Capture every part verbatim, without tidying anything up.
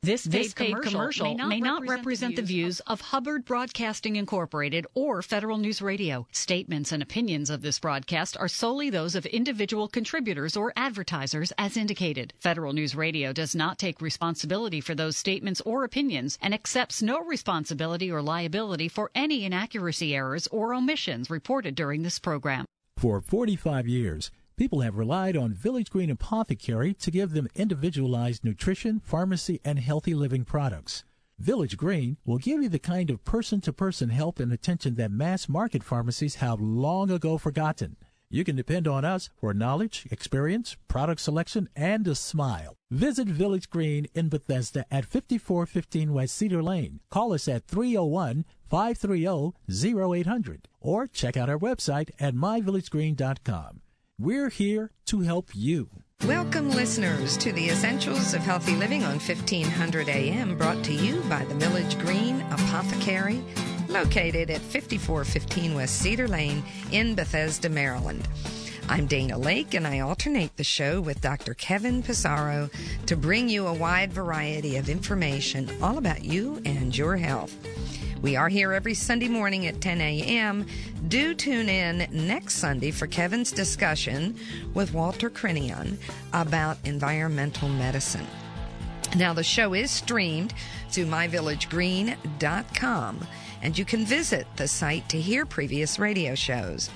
This paid, this paid commercial, commercial may not, may not represent, represent the views, the views of, of Hubbard Broadcasting Incorporated or Federal News Radio. Statements and opinions of this broadcast are solely those of individual contributors or advertisers as indicated. Federal News Radio does not take responsibility for those statements or opinions and accepts no responsibility or liability for any inaccuracy, errors, or omissions reported during this program. For forty-five years, people have relied on Village Green Apothecary to give them individualized nutrition, pharmacy, and healthy living products. Village Green will give you the kind of person-to-person help and attention that mass-market pharmacies have long ago forgotten. You can depend on us for knowledge, experience, product selection, and a smile. Visit Village Green in Bethesda at fifty-four fifteen West Cedar Lane. Call us at three oh one, five three oh, oh eight hundred or check out our website at my village green dot com. We're here to help you. Welcome, listeners, to the Essentials of Healthy Living on fifteen hundred A M, brought to you by the Village Green Apothecary, located at fifty-four fifteen West Cedar Lane in Bethesda, Maryland. I'm Dana Lake, and I alternate the show with Doctor Kevin Pissarro to bring you a wide variety of information all about you and your health. We are here every Sunday morning at ten A M Do tune in next Sunday for Kevin's discussion with Walter Crinion about environmental medicine. Now, the show is streamed through my village green dot com, and you can visit the site to hear previous radio shows.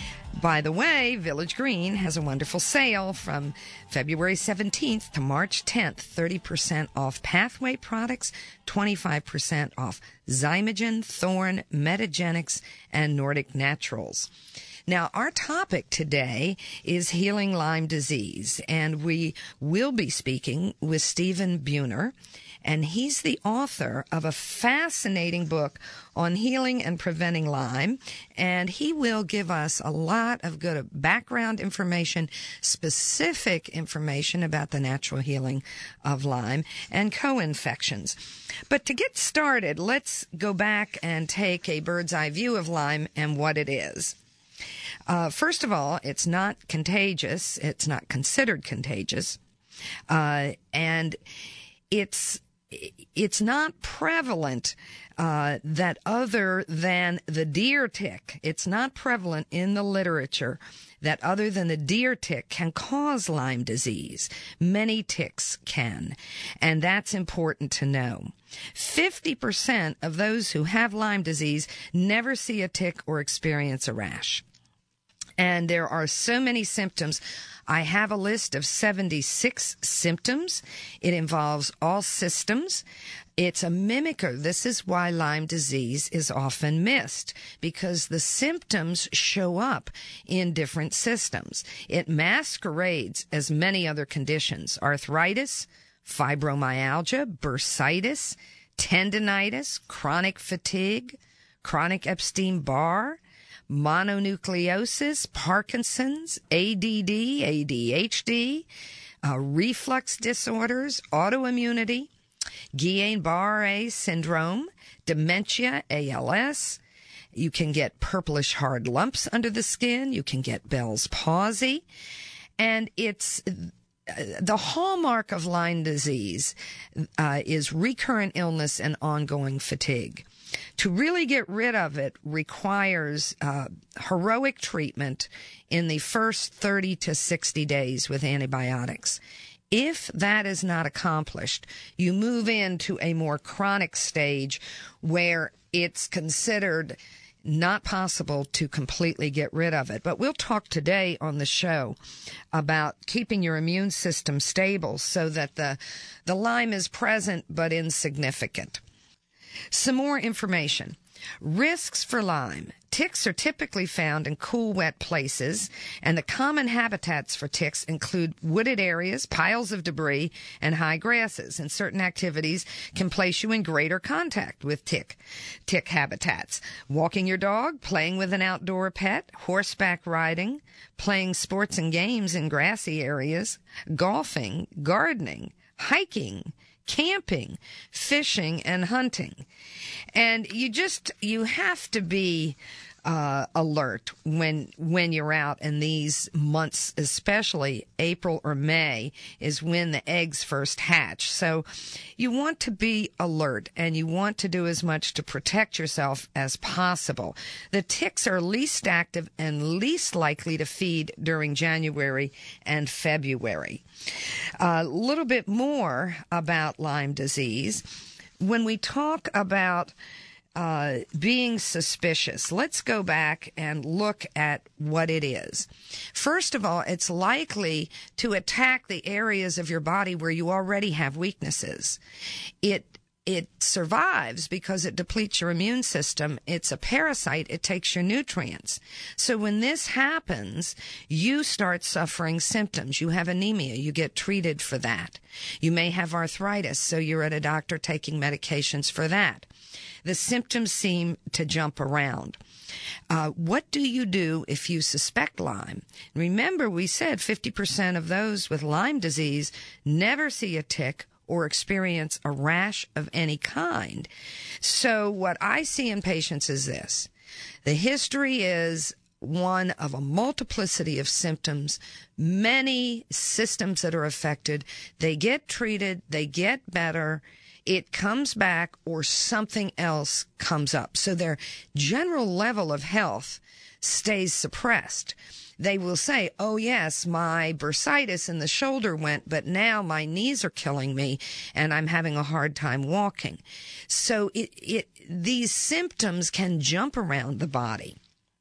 By the way, Village Green has a wonderful sale from February seventeenth to March tenth. thirty percent off Pathway products, twenty-five percent off Zymogen, Thorne, Metagenics, and Nordic Naturals. Now, our topic today is healing Lyme disease, and we will be speaking with Stephen Buhner, and he's the author of a fascinating book on healing and preventing Lyme, and he will give us a lot of good background information, specific information about the natural healing of Lyme and co-infections. But to get started, let's go back and take a bird's eye view of Lyme and what it is. Uh, first of all, it's not contagious. It's not considered contagious. Uh, and it's it's not prevalent uh, that other than the deer tick. It's not prevalent in the literature that other than the deer tick can cause Lyme disease. Many ticks can, and that's important to know. fifty percent of those who have Lyme disease never see a tick or experience a rash. And there are so many symptoms. I have a list of seventy-six symptoms. It involves all systems. It's a mimicker. This is why Lyme disease is often missed, because the symptoms show up in different systems. It masquerades as many other conditions: arthritis, fibromyalgia, bursitis, tendinitis, chronic fatigue, chronic Epstein-Barr, mononucleosis, Parkinson's, A D D, A D H D, uh, reflux disorders, autoimmunity, Guillain-Barré syndrome, dementia, A L S. You can get purplish hard lumps under the skin. You can get Bell's palsy. And it's the hallmark of Lyme disease uh, is recurrent illness and ongoing fatigue. To really get rid of it requires uh, heroic treatment in the first thirty to sixty days with antibiotics. If that is not accomplished, you move into a more chronic stage where it's considered not possible to completely get rid of it. But we'll talk today on the show about keeping your immune system stable so that the, the Lyme is present but insignificant. Some more information. Risks for Lyme. Ticks are typically found in cool, wet places, and the common habitats for ticks include wooded areas, piles of debris, and high grasses. And certain activities can place you in greater contact with tick, tick habitats. Walking your dog, playing with an outdoor pet, horseback riding, playing sports and games in grassy areas, golfing, gardening, hiking, camping, fishing, and hunting. And you just, you have to be uh, alert when when you're out, and these months, especially April or May, is when the eggs first hatch. So you want to be alert, and you want to do as much to protect yourself as possible. The ticks are least active and least likely to feed during January and February. A little bit more about Lyme disease. When we talk about uh, being suspicious, let's go back and look at what it is. First of all, it's likely to attack the areas of your body where you already have weaknesses. It It survives because it depletes your immune system. It's a parasite. It takes your nutrients. So when this happens, you start suffering symptoms. You have anemia. You get treated for that. You may have arthritis, so you're at a doctor taking medications for that. The symptoms seem to jump around. Uh, what do you do if you suspect Lyme? Remember, we said fifty percent of those with Lyme disease never see a tick or experience a rash of any kind. So what I see in patients is this. The history is one of a multiplicity of symptoms, many systems that are affected. They get treated, they get better, it comes back, or something else comes up. So their general level of health stays suppressed. They will say, oh, yes, my bursitis in the shoulder went, but now my knees are killing me and I'm having a hard time walking. So it, it, these symptoms can jump around the body.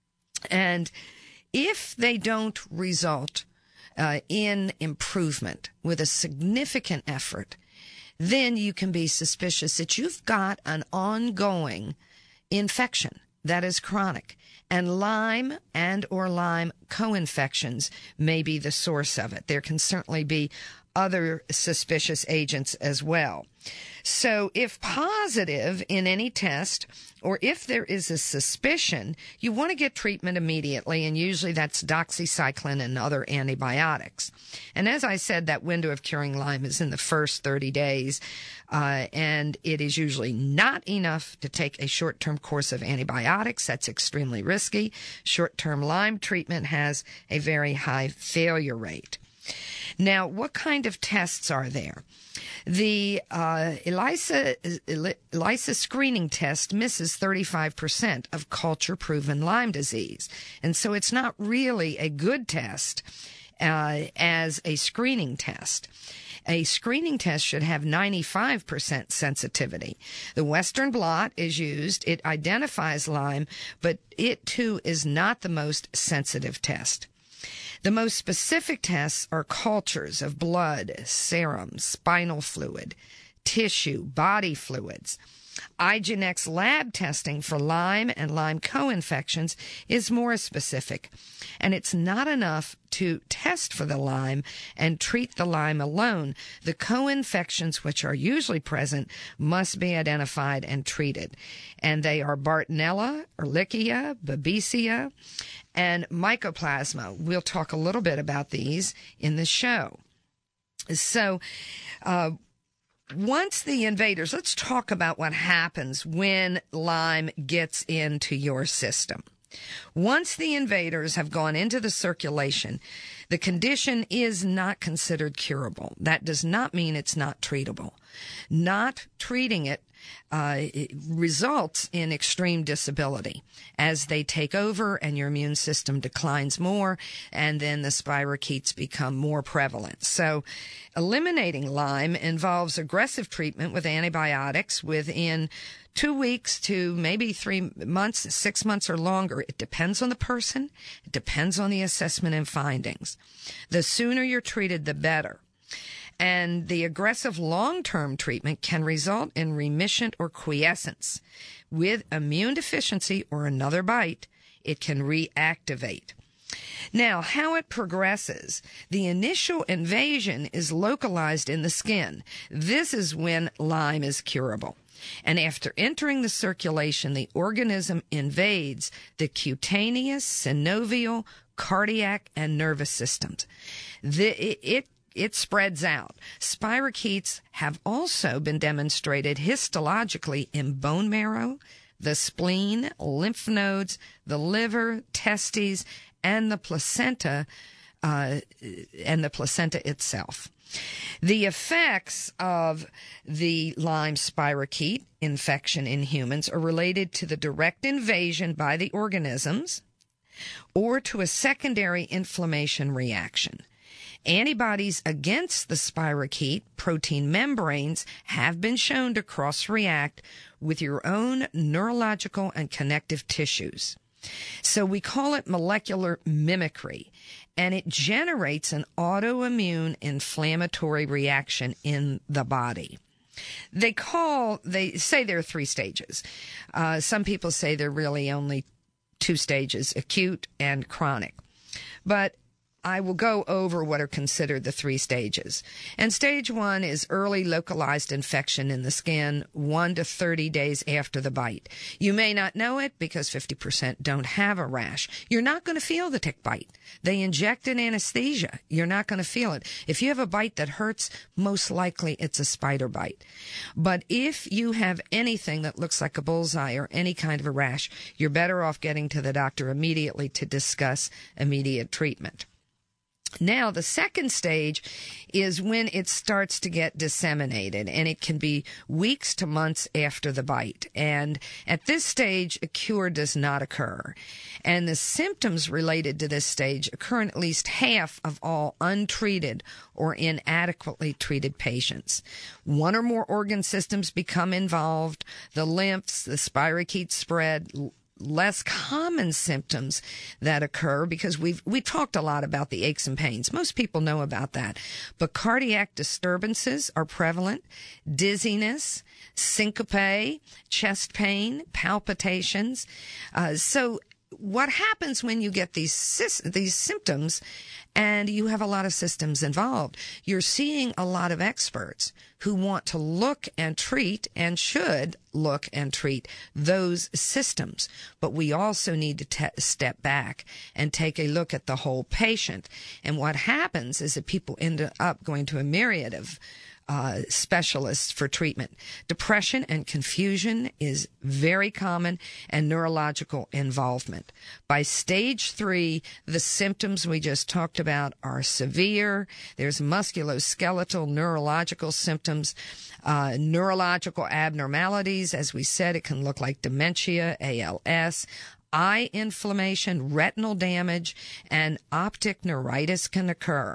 And if they don't result uh, in improvement with a significant effort, then you can be suspicious that you've got an ongoing infection that is chronic. And Lyme and or Lyme co-infections may be the source of it. There can certainly be other suspicious agents as well. So if positive in any test, or if there is a suspicion, you want to get treatment immediately, and usually that's doxycycline and other antibiotics. And as I said, that window of curing Lyme is in the first thirty days, uh, and it is usually not enough to take a short-term course of antibiotics. That's extremely risky. Short-term Lyme treatment has a very high failure rate. Now, what kind of tests are there? The uh, ELISA, ELISA screening test misses thirty-five percent of culture-proven Lyme disease. And so it's not really a good test uh, as a screening test. A screening test should have ninety-five percent sensitivity. The Western blot is used. It identifies Lyme, but it, too, is not the most sensitive test. The most specific tests are cultures of blood, serum, spinal fluid, tissue, body fluids. IGeneX lab testing for Lyme and Lyme co-infections is more specific, and it's not enough to test for the Lyme and treat the Lyme alone. The co-infections which are usually present must be identified and treated, and they are Bartonella, Ehrlichia, Babesia, and Mycoplasma. We'll talk a little bit about these in the show. So, uh, once the invaders, let's talk about what happens when Lyme gets into your system. Once the invaders have gone into the circulation, the condition is not considered curable. That does not mean it's not treatable. Not treating it, uh, it results in extreme disability as they take over and your immune system declines more, and then the spirochetes become more prevalent. So eliminating Lyme involves aggressive treatment with antibiotics within two weeks to maybe three months, six months or longer. It depends on the person. It depends on the assessment and findings. The sooner you're treated, the better. And the aggressive long-term treatment can result in remission or quiescence. With immune deficiency or another bite, it can reactivate. Now, how it progresses. The initial invasion is localized in the skin. This is when Lyme is curable. And after entering the circulation, the organism invades the cutaneous, synovial, cardiac, and nervous systems. The, it, it It spreads out. Spirochetes have also been demonstrated histologically in bone marrow, the spleen, lymph nodes, the liver, testes, and the placenta, uh, and the placenta itself. The effects of the Lyme spirochete infection in humans are related to the direct invasion by the organisms or to a secondary inflammation reaction. Antibodies against the spirochete protein membranes have been shown to cross-react with your own neurological and connective tissues. So we call it molecular mimicry, and it generates an autoimmune inflammatory reaction in the body. They call, they say there are three stages. Uh, some people say there are really only two stages, acute and chronic. But I will go over what are considered the three stages. And stage one is early localized infection in the skin, one to thirty days after the bite. You may not know it because fifty percent don't have a rash. You're not going to feel the tick bite. They inject an anesthesia. You're not going to feel it. If you have a bite that hurts, most likely it's a spider bite. But if you have anything that looks like a bullseye or any kind of a rash, you're better off getting to the doctor immediately to discuss immediate treatment. Now, the second stage is when it starts to get disseminated, and it can be weeks to months after the bite. And at this stage, a cure does not occur. And the symptoms related to this stage occur in at least half of all untreated or inadequately treated patients. One or more organ systems become involved, the lymphs, the spirochetes spread. Less common symptoms that occur because we've we talked a lot about the aches and pains. Most people know about that. But cardiac disturbances are prevalent, dizziness, syncope, chest pain, palpitations. Uh, so what happens when you get these these symptoms and you have a lot of systems involved? You're seeing a lot of experts who want to look and treat and should look and treat those systems. But we also need to te- step back and take a look at the whole patient. And what happens is that people end up going to a myriad of Uh, specialists for treatment. Depression and confusion is very common, and neurological involvement. By stage three, the symptoms we just talked about are severe. There's musculoskeletal neurological symptoms, uh, neurological abnormalities. As we said, it can look like dementia, A L S, eye inflammation, retinal damage, and optic neuritis can occur.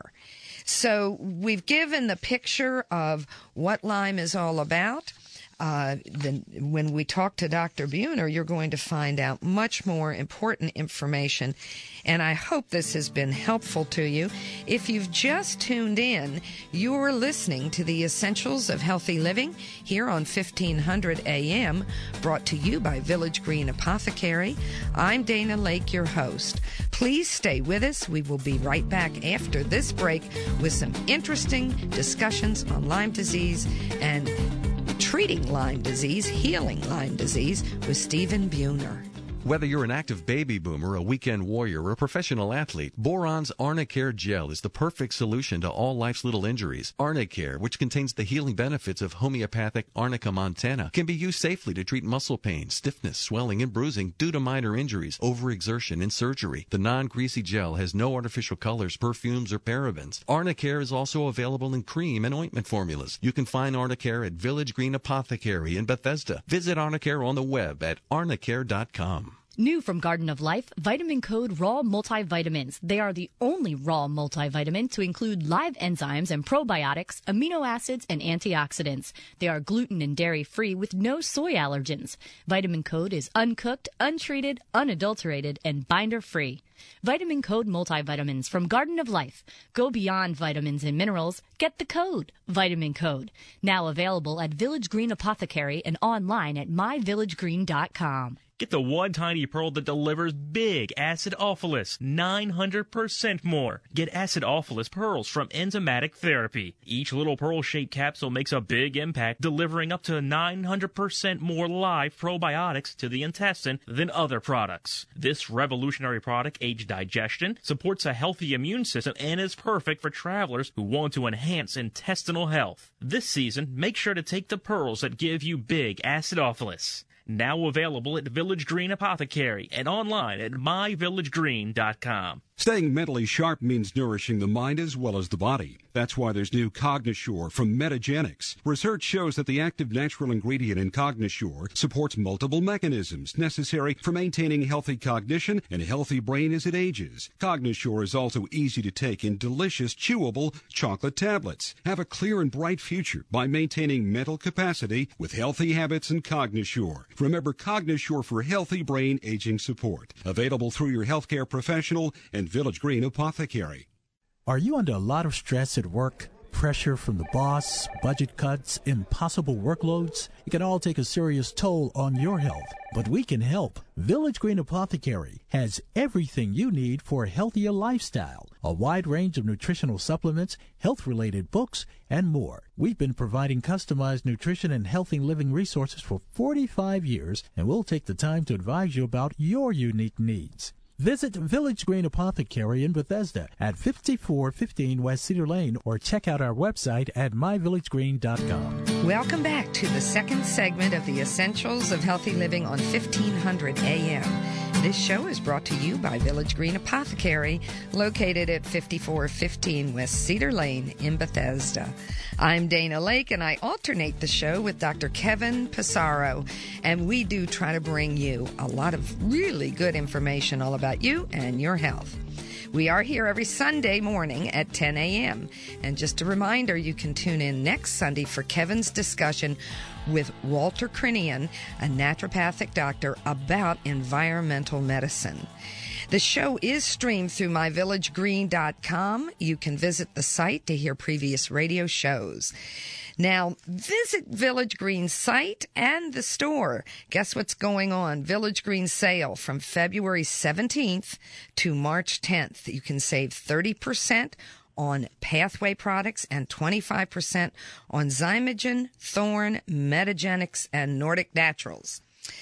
So we've given the picture of what Lyme is all about. Uh, the, when we talk to Doctor Buhner, you're going to find out much more important information, and I hope this has been helpful to you. If you've just tuned in, you're listening to the Essentials of Healthy Living here on fifteen hundred A M, brought to you by Village Green Apothecary. I'm Dana Lake, your host. Please stay with us. We will be right back after this break with some interesting discussions on Lyme disease and treating Lyme disease, healing Lyme disease with Stephen Buhner. Whether you're an active baby boomer, a weekend warrior, or a professional athlete, Boron's Arnicare Gel is the perfect solution to all life's little injuries. Arnicare, which contains the healing benefits of homeopathic Arnica montana, can be used safely to treat muscle pain, stiffness, swelling, and bruising due to minor injuries, overexertion, and surgery. The non-greasy gel has no artificial colors, perfumes, or parabens. Arnicare is also available in cream and ointment formulas. You can find Arnicare at Village Green Apothecary in Bethesda. Visit Arnicare on the web at arnicare dot com. New from Garden of Life, Vitamin Code Raw Multivitamins. They are the only raw multivitamin to include live enzymes and probiotics, amino acids, and antioxidants. They are gluten and dairy-free with no soy allergens. Vitamin Code is uncooked, untreated, unadulterated, and binder-free. Vitamin Code Multivitamins from Garden of Life. Go beyond vitamins and minerals. Get the code, Vitamin Code. Now available at Village Green Apothecary and online at my village green dot com. Get the one tiny pearl that delivers big acidophilus, nine hundred percent more. Get acidophilus pearls from Enzymatic Therapy. Each little pearl-shaped capsule makes a big impact, delivering up to nine hundred percent more live probiotics to the intestine than other products. This revolutionary product aids digestion, supports a healthy immune system, and is perfect for travelers who want to enhance intestinal health. This season, make sure to take the pearls that give you big acidophilus. Now available at Village Green Apothecary and online at my village green dot com. Staying mentally sharp means nourishing the mind as well as the body. That's why there's new Cognosure from Metagenics. Research shows that the active natural ingredient in Cognosure supports multiple mechanisms necessary for maintaining healthy cognition and a healthy brain as it ages. Cognosure is also easy to take in delicious, chewable chocolate tablets. Have a clear and bright future by maintaining mental capacity with healthy habits and Cognosure. Remember Cognosure for healthy brain aging support. Available through your healthcare professional and Village Green Apothecary. Are you under a lot of stress at work? Pressure from the boss, budget cuts, impossible workloads? It can all take a serious toll on your health. But we can help. Village Green Apothecary has everything you need for a healthier lifestyle. A wide range of nutritional supplements, health-related books, and more. We've been providing customized nutrition and healthy living resources for forty-five years, and we'll take the time to advise you about your unique needs. Visit Village Green Apothecary in Bethesda at fifty-four fifteen West Cedar Lane or check out our website at my village green dot com. Welcome back to the second segment of the Essentials of Healthy Living on fifteen hundred A M. This show is brought to you by Village Green Apothecary, located at fifty-four fifteen West Cedar Lane in Bethesda. I'm Dana Lake, and I alternate the show with Doctor Kevin Passaro, and we do try to bring you a lot of really good information all about you and your health. We are here every Sunday morning at ten A M And just a reminder, you can tune in next Sunday for Kevin's discussion with Walter Crinian, a naturopathic doctor, about environmental medicine. The show is streamed through my village green dot com. You can visit the site to hear previous radio shows. Now, visit Village Green's site and the store. Guess what's going on? Village Green sale from February seventeenth to March tenth. You can save thirty percent on Pathway products and twenty-five percent on Zymogen, Thorne, Metagenics, and Nordic Naturals.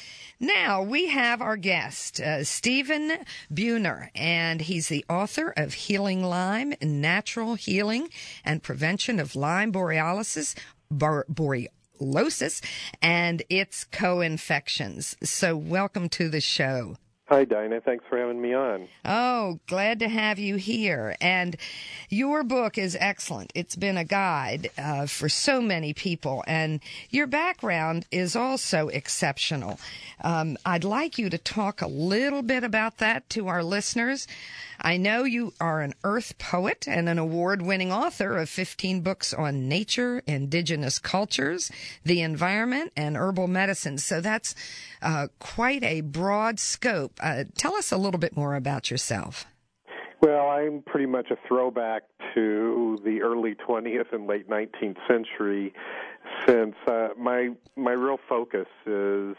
Now, we have our guest, uh, Stephen Buhner, and he's the author of Healing Lyme, Natural Healing and Prevention of Lyme Borealis, bar- Borealosis, and its co-infections. So welcome to the show. Hi, Dinah. Thanks for having me on. Oh, glad to have you here. And your book is excellent. It's been a guide uh, for so many people, and your background is also exceptional. Um, I'd like you to talk a little bit about that to our listeners. I know you are an earth poet and an award-winning author of fifteen books on nature, indigenous cultures, the environment, and herbal medicine. So that's uh, quite a broad scope. Uh, tell us a little bit more about yourself. Well, I'm pretty much a throwback to the early twentieth and late nineteenth century, since uh, my my real focus is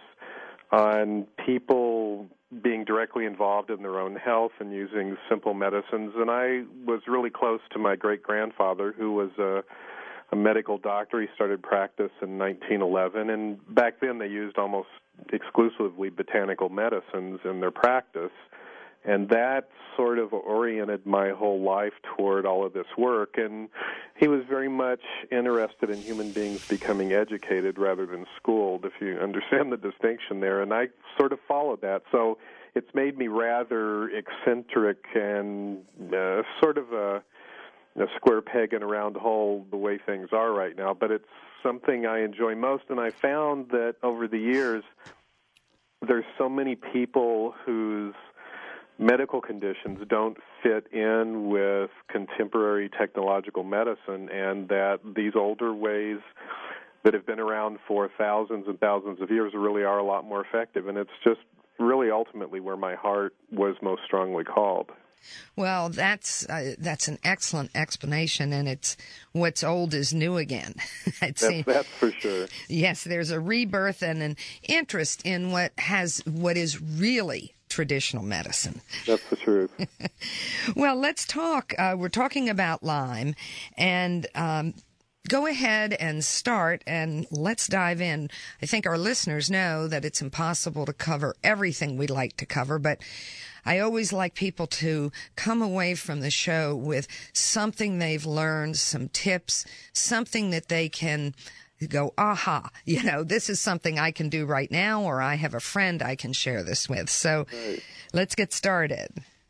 on people being directly involved in their own health and using simple medicines. And I was really close to my great-grandfather, who was a, a medical doctor. He started practice in nineteen eleven, and back then they used almost exclusively botanical medicines in their practice. And that sort of oriented my whole life toward all of this work. And he was very much interested in human beings becoming educated rather than schooled, if you understand the distinction there. And I sort of followed that. So it's made me rather eccentric and uh, sort of a, a square peg in a round hole the way things are right now. But it's something I enjoy most. And I found that over the years, there's so many people whose medical conditions don't fit in with contemporary technological medicine, and that these older ways that have been around for thousands and thousands of years really are a lot more effective. And it's just really ultimately where my heart was most strongly called. Well, that's uh, that's an excellent explanation, and it's what's old is new again. that's, that's for sure. Yes, there's a rebirth and an interest in what has what is really traditional medicine. That's the truth. Well, let's talk. Uh, we're talking about Lyme, and um, go ahead and start, and let's dive in. I think our listeners know that it's impossible to cover everything we'd like to cover, but I always like people to come away from the show with something they've learned, some tips, something that they can you go, aha, you know, this is something I can do right now, or I have a friend I can share this with. So right. Let's get started.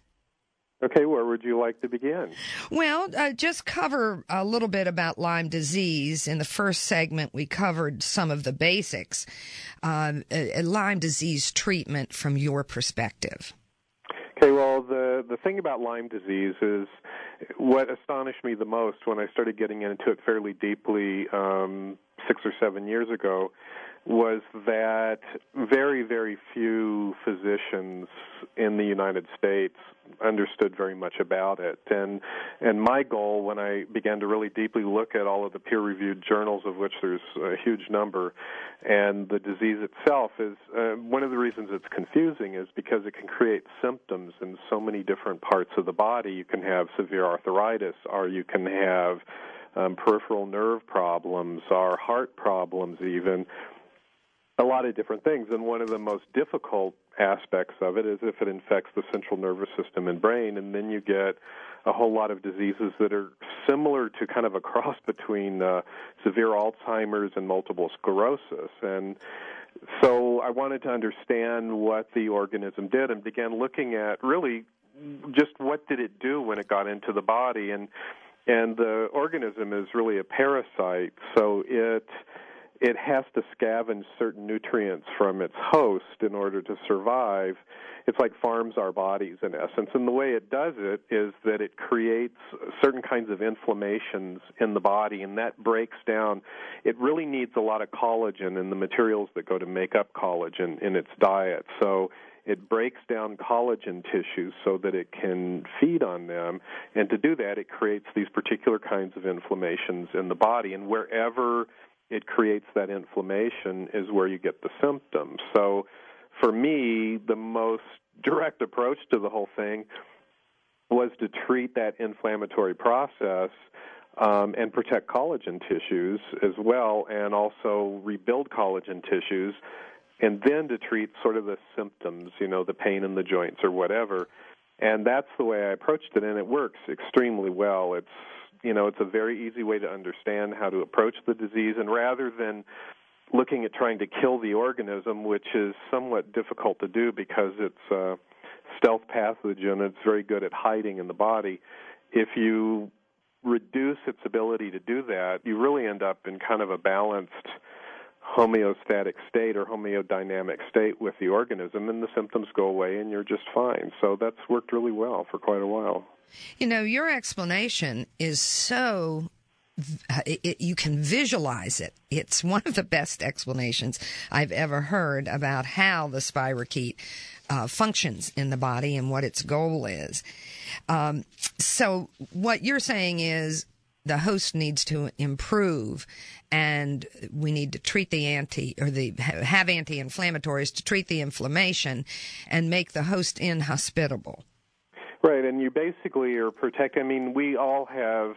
Okay, where would you like to begin? Well, uh, just cover a little bit about Lyme disease. In the first segment, we covered some of the basics. Uh, uh, Lyme disease treatment from your perspective. Okay, well, the, the thing about Lyme disease is what astonished me the most when I started getting into it fairly deeply um, six or seven years ago was that very, very few physicians in the United States understood very much about it. And and my goal when I began to really deeply look at all of the peer-reviewed journals, of which there's a huge number, and the disease itself is, uh, one of the reasons it's confusing is because it can create symptoms in so many different parts of the body. You can have severe arthritis, or you can have um, peripheral nerve problems, or heart problems even, a lot of different things. And one of the most difficult aspects of it is if it infects the central nervous system and brain, and then you get a whole lot of diseases that are similar to kind of a cross between uh, severe Alzheimer's and multiple sclerosis. And so I wanted to understand what the organism did and began looking at really just what did it do when it got into the body. And and the organism is really a parasite, so it it has to scavenge certain nutrients from its host in order to survive. It's like farms our bodies, in essence. And the way it does it is that it creates certain kinds of inflammations in the body, and that breaks down. It really needs a lot of collagen and the materials that go to make up collagen in its diet. So it breaks down collagen tissues so that it can feed on them. And to do that, it creates these particular kinds of inflammations in the body. And wherever it creates that inflammation is where you get the symptoms. So for me, the most direct approach to the whole thing was to treat that inflammatory process um, and protect collagen tissues as well, and also rebuild collagen tissues, and then to treat sort of the symptoms, you know, the pain in the joints or whatever. And that's the way I approached it, and it works extremely well. It's You know, it's a very easy way to understand how to approach the disease, and rather than looking at trying to kill the organism, which is somewhat difficult to do because it's a stealth pathogen, it's very good at hiding in the body. If you reduce its ability to do that, you really end up in kind of a balanced homeostatic state or homeodynamic state with the organism, and the symptoms go away and you're just fine. So that's worked really well for quite a while. You know, your explanation is so, it, it, you can visualize it. It's one of the best explanations I've ever heard about how the spirochete uh, functions in the body and what its goal is. Um, so what you're saying is the host needs to improve, and we need to treat the anti, or the have anti-inflammatories to treat the inflammation and make the host inhospitable. Right, and you basically are protect. I mean, we all have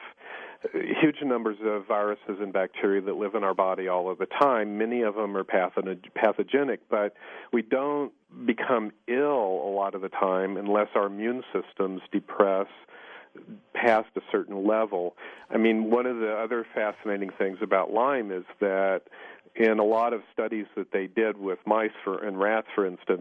huge numbers of viruses and bacteria that live in our body all of the time. Many of them are pathogenic, but we don't become ill a lot of the time unless our immune systems depress past a certain level. I mean, one of the other fascinating things about Lyme is that in a lot of studies that they did with mice for, and rats, for instance,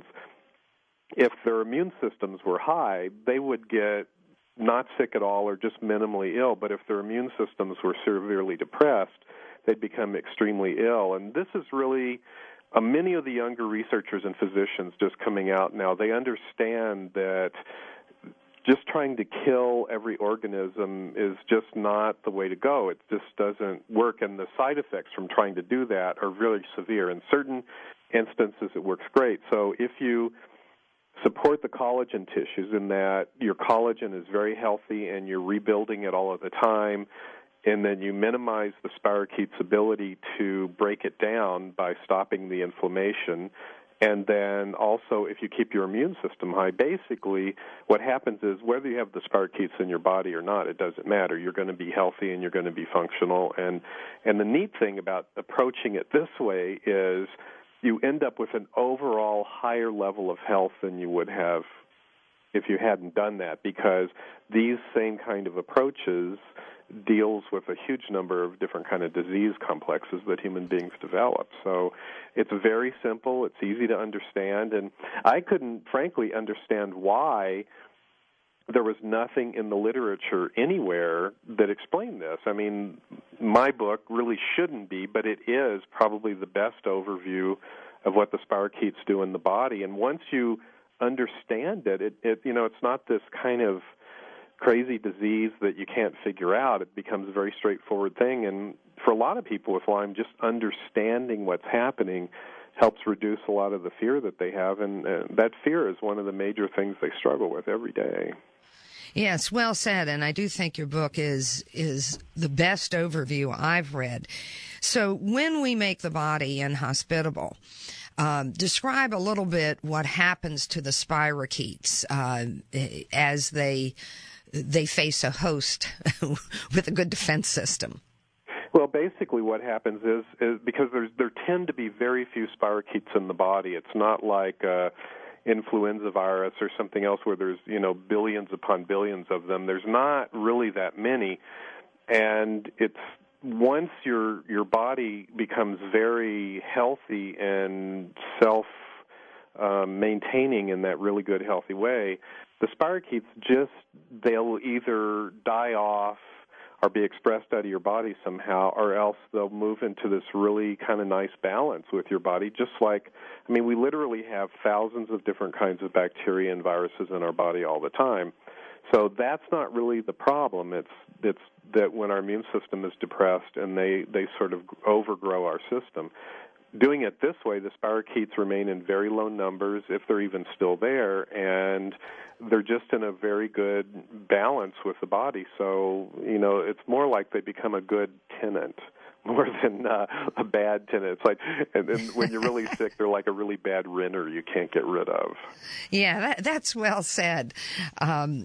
if their immune systems were high, they would get not sick at all or just minimally ill. But if their immune systems were severely depressed, they'd become extremely ill. And this is really, uh, many of the younger researchers and physicians just coming out now, they understand that just trying to kill every organism is just not the way to go. It just doesn't work, and the side effects from trying to do that are really severe. In certain instances, it works great. So if you support the collagen tissues in that your collagen is very healthy and you're rebuilding it all of the time, and then you minimize the spirochete's ability to break it down by stopping the inflammation. And then also, if you keep your immune system high, basically what happens is whether you have the spirochetes in your body or not, it doesn't matter. You're going to be healthy and you're going to be functional. And and the neat thing about approaching it this way is you end up with an overall higher level of health than you would have if you hadn't done that, because these same kind of approaches deals with a huge number of different kind of disease complexes that human beings develop. So it's very simple, it's easy to understand, and I couldn't, frankly, understand why there was nothing in the literature anywhere that explained this. I mean, my book really shouldn't be, but it is probably the best overview of what the spirochetes do in the body. And once you understand it, it, it you know, it's not this kind of crazy disease that you can't figure out. It becomes a very straightforward thing. And for a lot of people with Lyme, just understanding what's happening helps reduce a lot of the fear that they have. And uh, that fear is one of the major things they struggle with every day. Yes, well said, and I do think your book is is the best overview I've read. So when we make the body inhospitable, um, describe a little bit what happens to the spirochetes uh, as they they face a host with a good defense system. Well, basically what happens is, is because there's, there tend to be very few spirochetes in the body. It's not like uh, influenza virus or something else where there's, you know, billions upon billions of them. There's not really that many. And it's once your your body becomes very healthy and self um, maintaining in that really good, healthy way, the spirochetes just, they'll either die off or be expressed out of your body somehow, or else they'll move into this really kind of nice balance with your body, just like, I mean, we literally have thousands of different kinds of bacteria and viruses in our body all the time. So that's not really the problem. It's it's that when our immune system is depressed and they, they sort of overgrow our system. Doing it this way, the spirochetes remain in very low numbers, if they're even still there, and they're just in a very good balance with the body. So, you know, it's more like they become a good tenant more than uh, a bad tenant. It's like, and, and when you're really sick, they're like a really bad renter you can't get rid of. Yeah, that, that's well said. Um,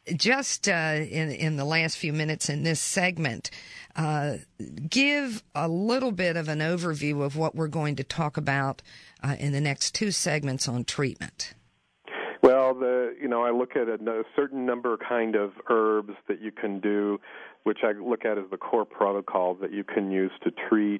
just uh, in, in the last few minutes in this segment, uh, give a little bit of an overview of what we're going to talk about uh, in the next two segments on treatment. Well, the you know, I look at a, a certain number of kind of herbs that you can do, which I look at as the core protocol that you can use to treat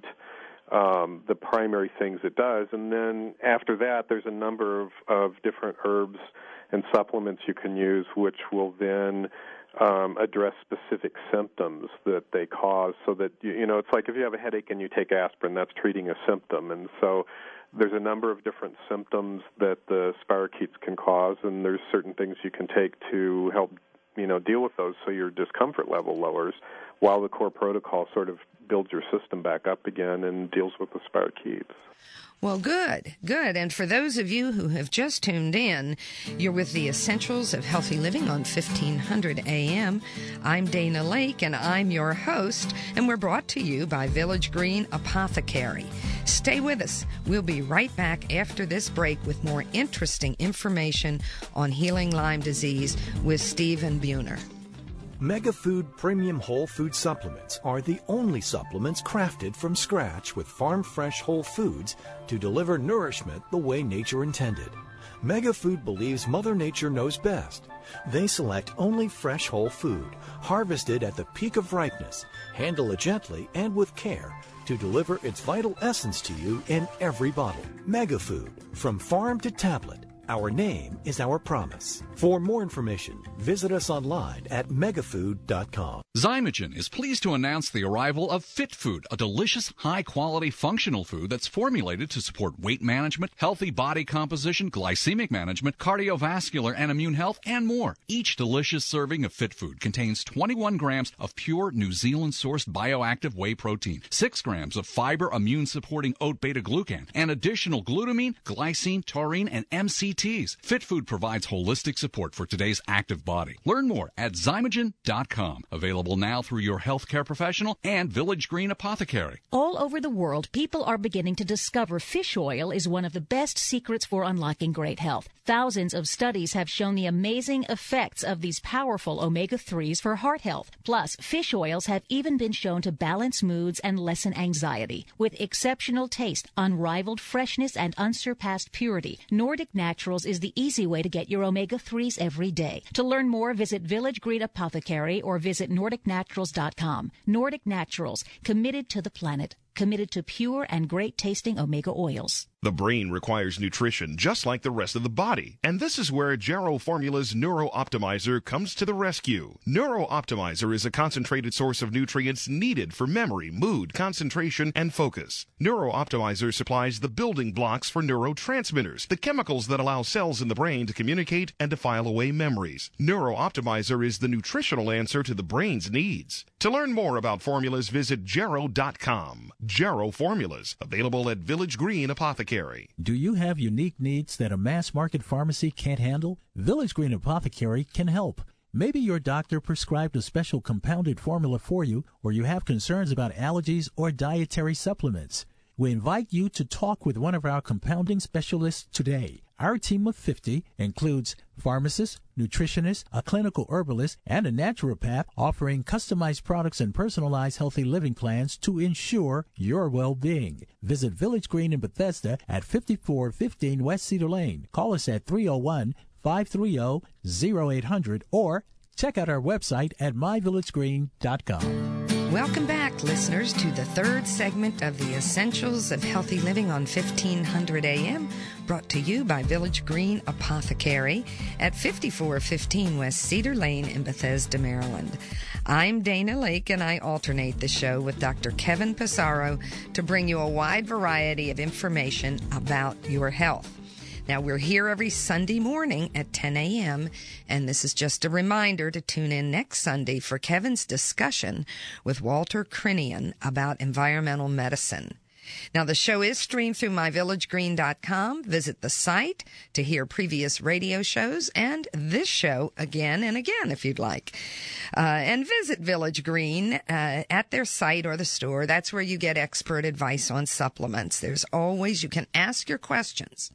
um, the primary things it does. And then after that, there's a number of, of different herbs and supplements you can use, which will then um, address specific symptoms that they cause. So that, you, you know, it's like if you have a headache and you take aspirin, that's treating a symptom. And so there's a number of different symptoms that the spirochetes can cause, and there's certain things you can take to help, you know, deal with those so your discomfort level lowers, while the core protocol sort of builds your system back up again and deals with the spirochetes. Well, good, good. And for those of you who have just tuned in, you're with the Essentials of Healthy Living on fifteen hundred A M. I'm Dana Lake, and I'm your host, and we're brought to you by Village Green Apothecary. Stay with us. We'll be right back after this break with more interesting information on healing Lyme disease with Stephen Buhner. MegaFood Premium Whole Food Supplements are the only supplements crafted from scratch with farm-fresh whole foods to deliver nourishment the way nature intended. MegaFood believes Mother Nature knows best. They select only fresh whole food, harvested at the peak of ripeness, handle it gently and with care to deliver its vital essence to you in every bottle. MegaFood, from farm to tablet. Our name is our promise. For more information, visit us online at megafood dot com. Zymogen is pleased to announce the arrival of Fit Food, a delicious, high-quality, functional food that's formulated to support weight management, healthy body composition, glycemic management, cardiovascular and immune health, and more. Each delicious serving of Fit Food contains twenty-one grams of pure New Zealand-sourced bioactive whey protein, six grams of fiber immune-supporting oat beta-glucan, and additional glutamine, glycine, taurine, and M C Ts. Fit Food provides holistic support for today's active body. Learn more at zymogen dot com. Available now through your healthcare professional and Village Green Apothecary. All over the world, people are beginning to discover fish oil is one of the best secrets for unlocking great health. Thousands of studies have shown the amazing effects of these powerful omega threes for heart health. Plus, fish oils have even been shown to balance moods and lessen anxiety. With exceptional taste, unrivaled freshness, and unsurpassed purity, Nordic Natural Naturals is the easy way to get your omega threes every day. To learn more, visit Village Green Apothecary or visit Nordic Naturals dot com. Nordic Naturals, committed to the planet, committed to pure and great-tasting omega oils. The brain requires nutrition just like the rest of the body, and this is where Jarrow Formula's Neuro Optimizer comes to the rescue. Neuro Optimizer is a concentrated source of nutrients needed for memory, mood, concentration, and focus. Neuro Optimizer supplies the building blocks for neurotransmitters, the chemicals that allow cells in the brain to communicate and to file away memories. Neuro Optimizer is the nutritional answer to the brain's needs. To learn more about formulas, visit Jarrow dot com. Jarrow Formulas, available at Village Green Apothecary. Do you have unique needs that a mass market pharmacy can't handle? Village Green Apothecary can help. Maybe your doctor prescribed a special compounded formula for you, or you have concerns about allergies or dietary supplements. We invite you to talk with one of our compounding specialists today. Our team of fifty includes pharmacists, nutritionists, a clinical herbalist, and a naturopath offering customized products and personalized healthy living plans to ensure your well-being. Visit Village Green in Bethesda at fifty-four fifteen West Cedar Lane. Call us at three oh one, five three oh, oh eight hundred or check out our website at my village green dot com. Welcome back, listeners, to the third segment of the Essentials of Healthy Living on fifteen hundred A M, brought to you by Village Green Apothecary at fifty-four fifteen West Cedar Lane in Bethesda, Maryland. I'm Dana Lake, and I alternate the show with Doctor Kevin Passaro to bring you a wide variety of information about your health. Now, we're here every Sunday morning at ten A M, and this is just a reminder to tune in next Sunday for Kevin's discussion with Walter Crinian about environmental medicine. Now, the show is streamed through my village green dot com. Visit the site to hear previous radio shows and this show again and again if you'd like. Uh, and visit Village Green uh, at their site or the store. That's where you get expert advice on supplements. There's always, you can ask your questions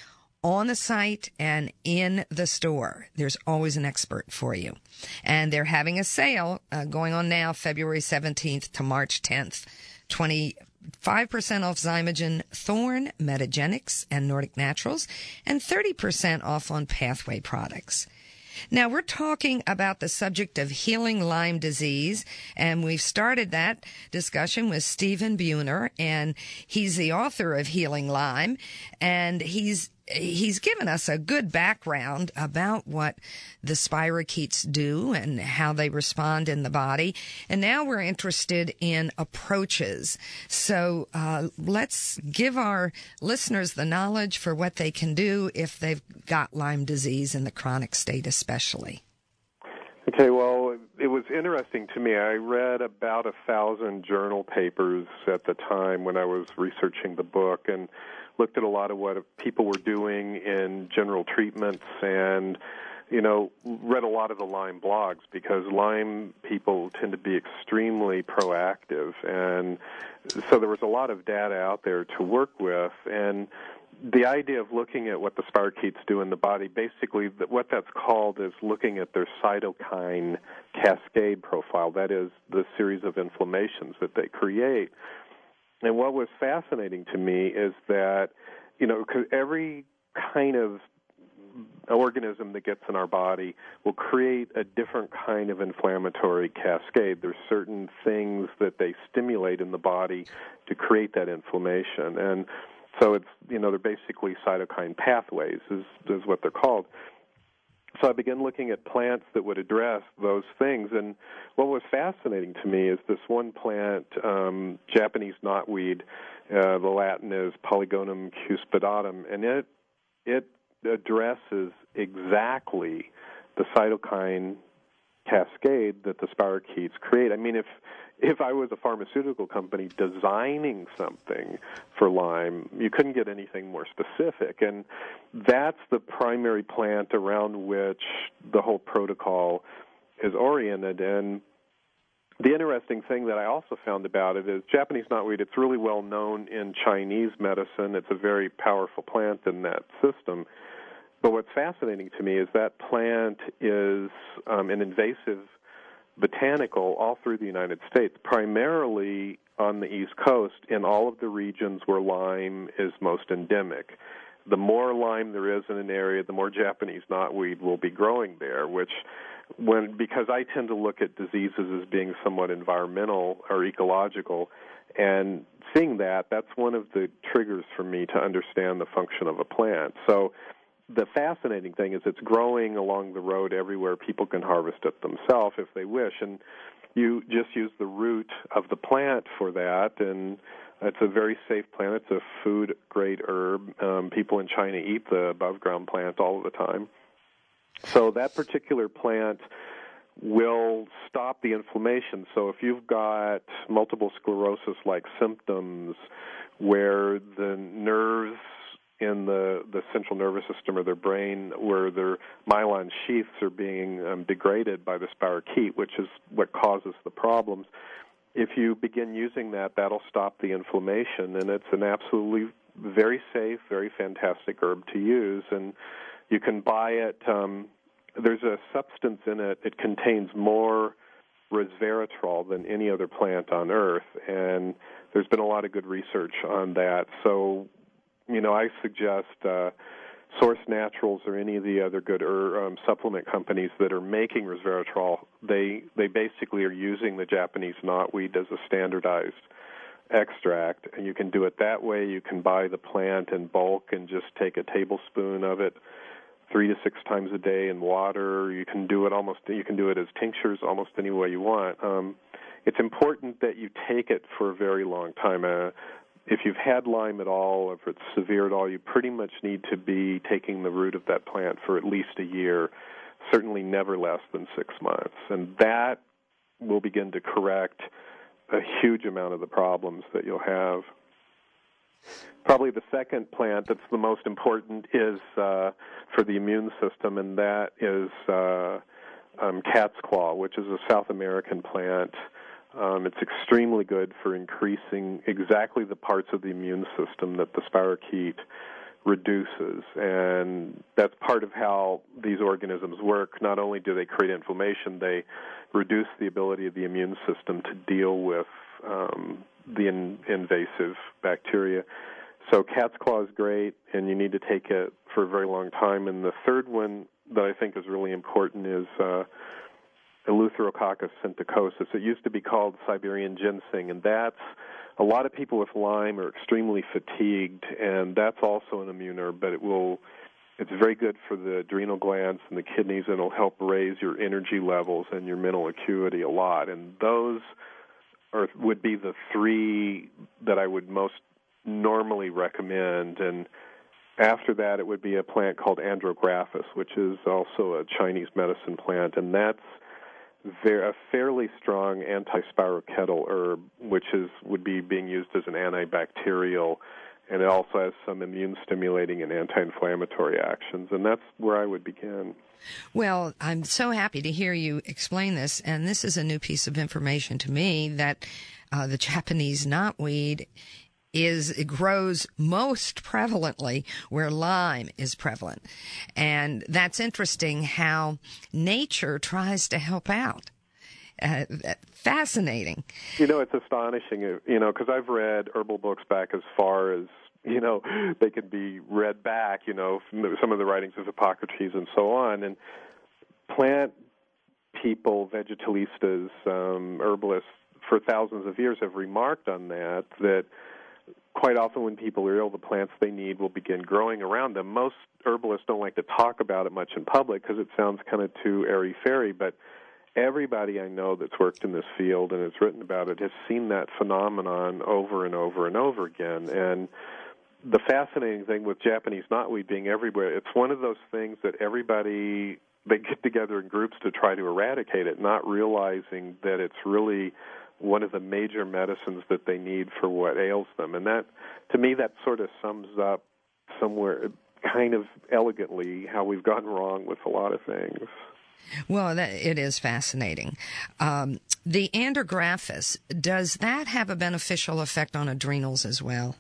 on the site and in the store. There's always an expert for you. And they're having a sale uh, going on now, February seventeenth to March tenth. twenty-five percent off Zymogen, Thorne, Metagenics, and Nordic Naturals, and thirty percent off on Pathway products. Now, we're talking about the subject of healing Lyme disease, and we've started that discussion with Stephen Buhner, and he's the author of Healing Lyme, and he's He's given us a good background about what the spirochetes do and how they respond in the body. And now we're interested in approaches. So uh, let's give our listeners the knowledge for what they can do if they've got Lyme disease in the chronic state especially. Okay, well, it was interesting to me. I read about a thousand journal papers at the time when I was researching the book, and looked at a lot of what people were doing in general treatments, and, you know, read a lot of the Lyme blogs, because Lyme people tend to be extremely proactive. And so there was a lot of data out there to work with. And the idea of looking at what the spirochetes do in the body, basically what that's called is looking at their cytokine cascade profile, that is, the series of inflammations that they create. And what was fascinating to me is that, you know, 'cause every kind of organism that gets in our body will create a different kind of inflammatory cascade. There's certain things that they stimulate in the body to create that inflammation. And so it's, you know, they're basically cytokine pathways is, is what they're called. So I began looking at plants that would address those things, and what was fascinating to me is this one plant, um, Japanese knotweed. Uh, the Latin is Polygonum cuspidatum, and it it addresses exactly the cytokine cascade that the spirochetes create. I mean, if if I was a pharmaceutical company designing something for Lyme, you couldn't get anything more specific. And that's the primary plant around which the whole protocol is oriented. And the interesting thing that I also found about it is Japanese knotweed, it's really well known in Chinese medicine. It's a very powerful plant in that system. But what's fascinating to me is that plant is um, an invasive botanical all through the United States, primarily on the East Coast in all of the regions where Lyme is most endemic. the more lime there is in an area, the more Japanese knotweed will be growing there, which when because I tend to look at diseases as being somewhat environmental or ecological, and seeing that, that's one of the triggers for me to understand the function of a plant. So the fascinating thing is it's growing along the road everywhere. People can harvest it themselves if they wish, and you just use the root of the plant for that, and it's a very safe plant. It's a food-grade herb. Um, people in China eat the above-ground plant all the time. So that particular plant will stop the inflammation. So if you've got multiple sclerosis-like symptoms where the nerves in the, the central nervous system or their brain, where their myelin sheaths are being um, degraded by the spirochete, which is what causes the problems, if you begin using that, that'll stop the inflammation, and it's an absolutely very safe, very fantastic herb to use, and you can buy it. Um, there's a substance in it. It contains more resveratrol than any other plant on earth, and there's been a lot of good research on that. So, you know, I suggest uh, Source Naturals or any of the other good er, um, supplement companies that are making resveratrol, they they basically are using the Japanese knotweed as a standardized extract, and you can do it that way. You can buy the plant in bulk and just take a tablespoon of it three to six times a day in water. You can do it almost. You can do it as tinctures almost any way you want. Um, it's important that you take it for a very long time. Uh, If you've had Lyme at all, if it's severe at all, you pretty much need to be taking the root of that plant for at least a year, certainly never less than six months. And that will begin to correct a huge amount of the problems that you'll have. Probably the second plant that's the most important is uh, for the immune system, and that is uh, um, cat's claw, which is a South American plant. Um, it's extremely good for increasing exactly the parts of the immune system that the spirochete reduces, and that's part of how these organisms work. Not only do they create inflammation, they reduce the ability of the immune system to deal with um, the in- invasive bacteria. So cat's claw is great, and you need to take it for a very long time. And the third one that I think is really important is uh, Eleutherococcus synthecosis. It used to be called Siberian ginseng, and that's a lot of people with Lyme are extremely fatigued, and that's also an immune herb, but it will it's very good for the adrenal glands and the kidneys, and it'll help raise your energy levels and your mental acuity a lot. And those are would be the three that I would most normally recommend. And after that, it would be a plant called Andrographis, which is also a Chinese medicine plant, and that's Very, a fairly strong anti-spirochetal herb, which is would be being used as an antibacterial, and it also has some immune-stimulating and anti-inflammatory actions, and that's where I would begin. Well, I'm so happy to hear you explain this, and this is a new piece of information to me, that uh, the Japanese knotweed is it grows most prevalently where Lyme is prevalent. And that's interesting how nature tries to help out. Uh, fascinating. You know, it's astonishing, you know, because I've read herbal books back as far as, you know, they can be read back, you know, from some of the writings of Hippocrates and so on. And plant people, vegetalistas, um, herbalists, for thousands of years have remarked on that, that quite often when people are ill, the plants they need will begin growing around them. Most herbalists don't like to talk about it much in public because it sounds kind of too airy-fairy, but everybody I know that's worked in this field and has written about it has seen that phenomenon over and over and over again. And the fascinating thing with Japanese knotweed being everywhere, it's one of those things that everybody, they get together in groups to try to eradicate it, not realizing that it's really one of the major medicines that they need for what ails them. And that, to me, that sort of sums up somewhere kind of elegantly how we've gone wrong with a lot of things. Well, that, it is fascinating. Um, the Andrographis, does that have a beneficial effect on adrenals as well?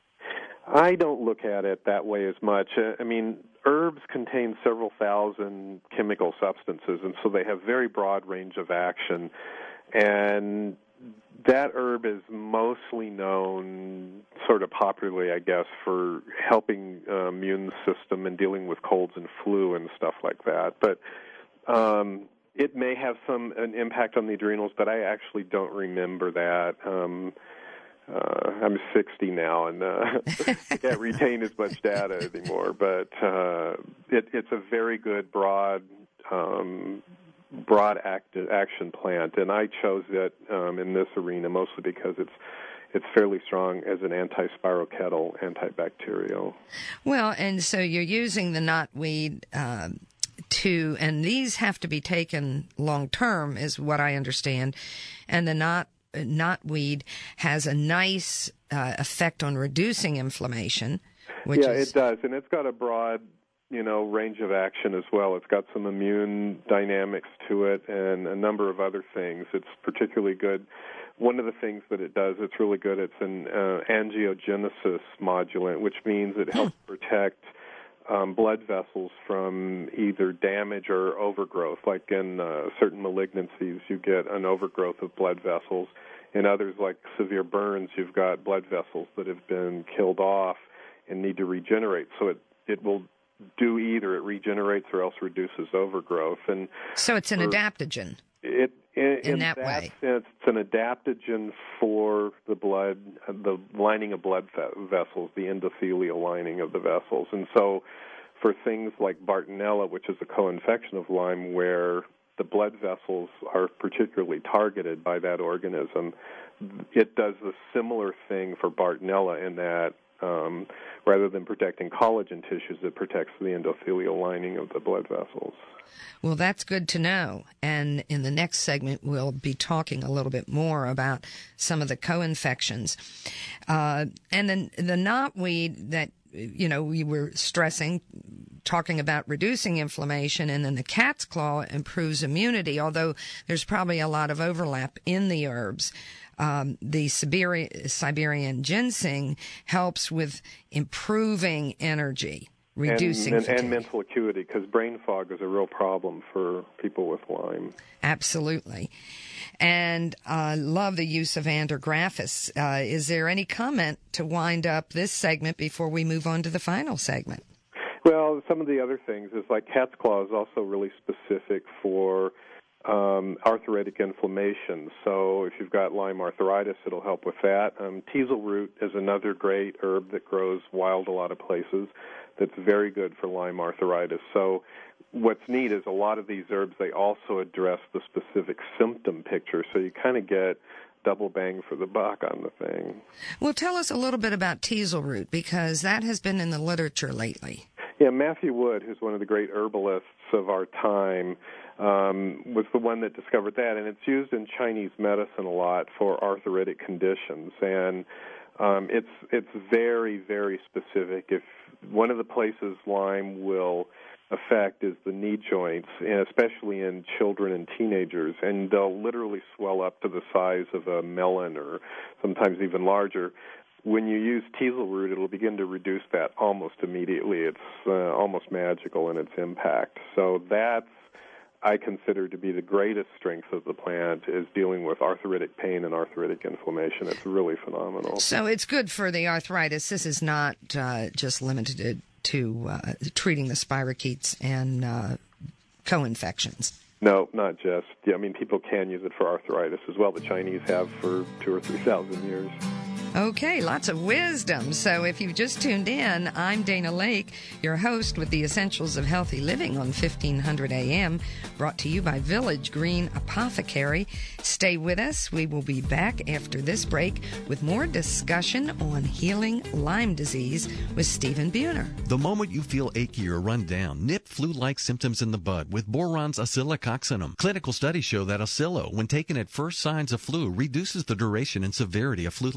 I don't look at it that way as much. I mean, herbs contain several thousand chemical substances, and so they have very broad range of action. And that herb is mostly known, sort of popularly, I guess, for helping uh, immune system and dealing with colds and flu and stuff like that. But um, it may have some an impact on the adrenals, but I actually don't remember that. Um, uh, I'm sixty now, and uh, I can't retain as much data anymore. But uh, it, it's a very good broad. Um, broad act, action plant, and I chose it um, in this arena mostly because it's it's fairly strong as an anti-spirochetal, antibacterial. Well, and so you're using the knotweed uh, to, and these have to be taken long term, is what I understand, and the knot knotweed has a nice uh, effect on reducing inflammation. Which yeah, is... it does, and it's got a broad, you know, range of action as well. It's got some immune dynamics to it and a number of other things. It's particularly good. One of the things that it does, it's really good, it's an uh, angiogenesis modulant, which means it helps protect um, blood vessels from either damage or overgrowth. Like in uh, certain malignancies, you get an overgrowth of blood vessels. In others, like severe burns, you've got blood vessels that have been killed off and need to regenerate. So it, it will do either. It regenerates or else reduces overgrowth. And so it's an for, adaptogen. It in, in, in that, that way, sense, it's an adaptogen for the blood, the lining of blood vessels, the endothelial lining of the vessels. And so, for things like Bartonella, which is a co-infection of Lyme, where the blood vessels are particularly targeted by that organism, it does a similar thing for Bartonella in that. Um, rather than protecting collagen tissues, it protects the endothelial lining of the blood vessels. Well, that's good to know. And in the next segment, we'll be talking a little bit more about some of the co-infections. Uh, and then the knotweed that, you know, we were stressing, talking about reducing inflammation, and then the cat's claw improves immunity, although there's probably a lot of overlap in the herbs. Um, the Siberian, Siberian ginseng helps with improving energy, reducing and, and, fatigue. and mental acuity, because brain fog is a real problem for people with Lyme. Absolutely. And I uh, love the use of Andrographis. Uh, is there any comment to wind up this segment before we move on to the final segment? Well, some of the other things is like cat's claw is also really specific for Um, arthritic inflammation. So if you've got Lyme arthritis, it'll help with that. Um, teasel root is another great herb that grows wild a lot of places that's very good for Lyme arthritis. So what's neat is a lot of these herbs, they also address the specific symptom picture. So you kind of get double bang for the buck on the thing. Well, tell us a little bit about teasel root, because that has been in the literature lately. Yeah, Matthew Wood, who's one of the great herbalists of our time, um, was the one that discovered that, and it's used in Chinese medicine a lot for arthritic conditions, and um, it's it's very, very specific. If one of the places Lyme will affect is the knee joints, and especially in children and teenagers, and they'll literally swell up to the size of a melon or sometimes even larger. When you use teasel root, it'll begin to reduce that almost immediately. It's uh, almost magical in its impact. So that's, I consider to be the greatest strength of the plant, is dealing with arthritic pain and arthritic inflammation. It's really phenomenal. So it's good for the arthritis. This is not uh, just limited to uh, treating the spirochetes and uh, co-infections. No, not just. Yeah, I mean, people can use it for arthritis as well. The Chinese have for two or three thousand years. Okay, lots of wisdom. So if you've just tuned in, I'm Dana Lake, your host with the Essentials of Healthy Living on fifteen hundred A M, brought to you by Village Green Apothecary. Stay with us. We will be back after this break with more discussion on healing Lyme disease with Stephen Buhner. The moment you feel achy or run down, nip flu-like symptoms in the bud with Boron's Oscillococcinum. Clinical studies show that Oscillo, when taken at first signs of flu, reduces the duration and severity of flu-like symptoms.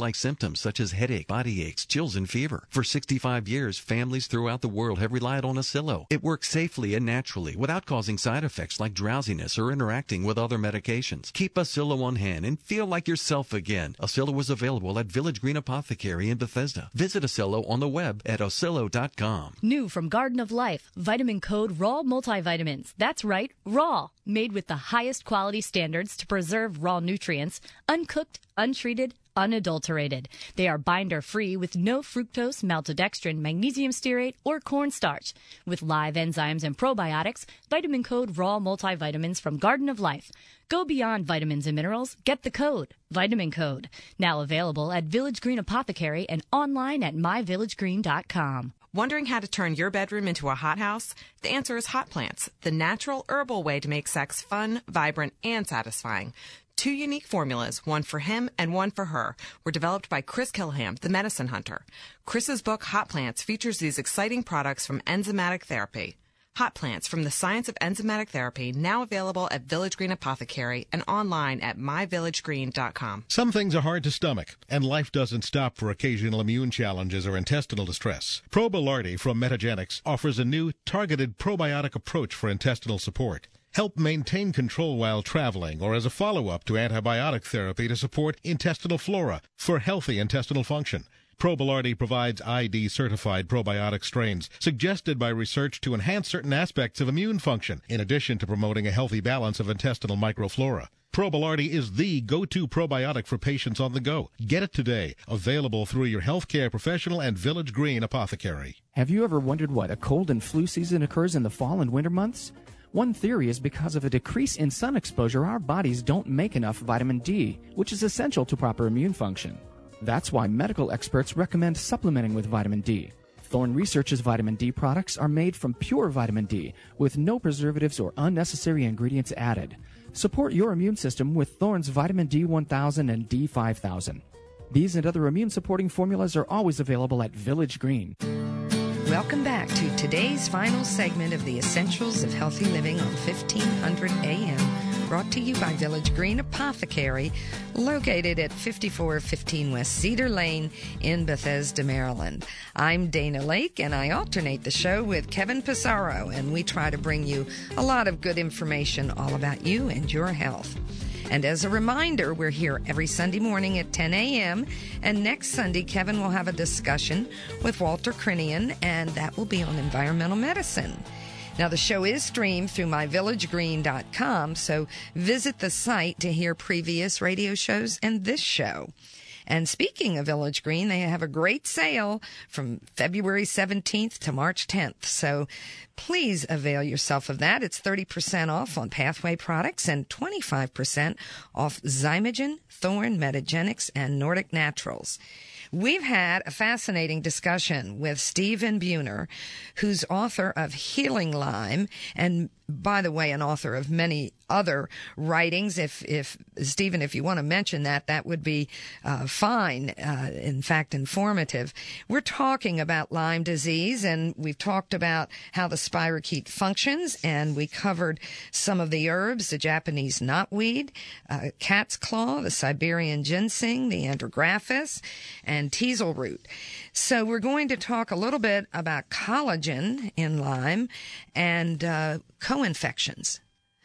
symptoms such as headache, body aches, chills, and fever. For sixty-five years, families throughout the world have relied on Acilo. It works safely and naturally without causing side effects like drowsiness or interacting with other medications. Keep Acilo on hand and feel like yourself again. Acilo is available at Village Green Apothecary in Bethesda. Visit Acilo on the web at acilo dot com. New from Garden of Life, Vitamin Code Raw Multivitamins. That's right, raw. Made with the highest quality standards to preserve raw nutrients, uncooked, untreated, unadulterated. They are binder-free with no fructose, maltodextrin, magnesium stearate, or cornstarch. With live enzymes and probiotics, Vitamin Code Raw Multivitamins from Garden of Life. Go beyond vitamins and minerals. Get the code. Vitamin Code. Now available at Village Green Apothecary and online at my village green dot com. Wondering how to turn your bedroom into a hothouse? The answer is Hot Plants, the natural herbal way to make sex fun, vibrant, and satisfying. Two unique formulas, one for him and one for her, were developed by Chris Kilham, the medicine hunter. Chris's book, Hot Plants, features these exciting products from enzymatic therapy. Hot Plants from the Science of Enzymatic Therapy, now available at Village Green Apothecary and online at my village green dot com. Some things are hard to stomach, and life doesn't stop for occasional immune challenges or intestinal distress. Probilardi from Metagenics offers a new, targeted probiotic approach for intestinal support. Help maintain control while traveling or as a follow-up to antibiotic therapy to support intestinal flora for healthy intestinal function. Probilardi provides I D-certified probiotic strains suggested by research to enhance certain aspects of immune function, in addition to promoting a healthy balance of intestinal microflora. Probilardi is the go-to probiotic for patients on the go. Get it today. Available through your healthcare professional and Village Green Apothecary. Have you ever wondered why a cold and flu season occurs in the fall and winter months? One theory is because of a decrease in sun exposure, our bodies don't make enough vitamin D, which is essential to proper immune function. That's why medical experts recommend supplementing with vitamin D. Thorne Research's vitamin D products are made from pure vitamin D, with no preservatives or unnecessary ingredients added. Support your immune system with Thorne's vitamin D one thousand and D five thousand. These and other immune-supporting formulas are always available at Village Green. Welcome back to today's final segment of the Essentials of Healthy Living on fifteen hundred A M, brought to you by Village Green Apothecary, located at fifty-four fifteen West Cedar Lane in Bethesda, Maryland. I'm Dana Lake, and I alternate the show with Kevin Pissarro, and we try to bring you a lot of good information all about you and your health. And as a reminder, we're here every Sunday morning at ten A M, and next Sunday, Kevin will have a discussion with Walter Crinian, and that will be on environmental medicine. Now, the show is streamed through my village green dot com, so visit the site to hear previous radio shows and this show. And speaking of Village Green, they have a great sale from February seventeenth to March tenth. So please avail yourself of that. It's thirty percent off on Pathway products and twenty-five percent off Zymogen, Thorne, Metagenics, and Nordic Naturals. We've had a fascinating discussion with Stephen Buhner, who's author of Healing Lyme, and by the way, an author of many other writings. If, if Stephen, if you want to mention that, that would be uh, fine, uh, in fact, informative. We're talking about Lyme disease, and we've talked about how the spirochete functions, and we covered some of the herbs, the Japanese knotweed, uh, cat's claw, the Siberian ginseng, the andrographis, and teasel root. So we're going to talk a little bit about collagen in Lyme and uh, co-infections.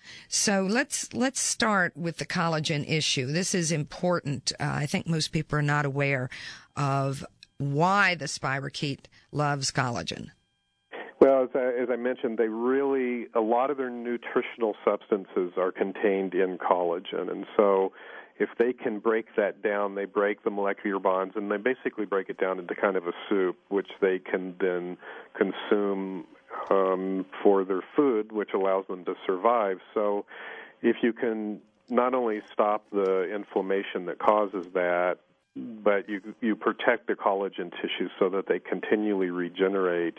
So let's let's start with the collagen issue. This is important. Uh, I think most people are not aware of why the spirochete loves collagen. Well, as I, as I mentioned, they really, a lot of their nutritional substances are contained in collagen. And so if they can break that down, they break the molecular bonds, and they basically break it down into kind of a soup, which they can then consume um, for their food, which allows them to survive. So if you can not only stop the inflammation that causes that, but you you protect the collagen tissues so that they continually regenerate,